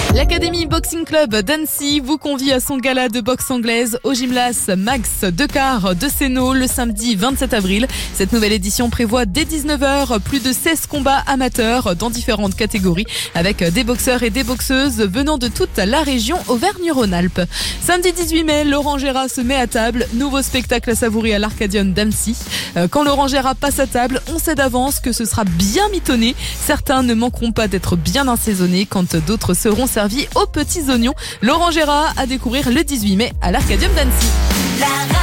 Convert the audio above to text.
L'Académie Boxing Club d'Annecy vous convie à son gala de boxe anglaise au gymnase Max Decart de Sénaux le samedi 27 avril. Cette nouvelle édition prévoit dès 19h plus de 16 combats amateurs dans différentes catégories avec des boxeurs et des boxeuses venant de toute la région Auvergne-Rhône-Alpes. Samedi 18 mai, Laurent Gérard se met à table. Nouveau spectacle à savourer à l'Arcadion d'Annecy. Quand Laurent Gérard passe à table, on sait d'avance que ce sera bien mitonné. Certains ne manqueront pas d'être bien assaisonnés quand d'autres seront servis aux petits oignons. Laurent Gérard à découvrir le 18 mai à l'Arcadium d'Annecy.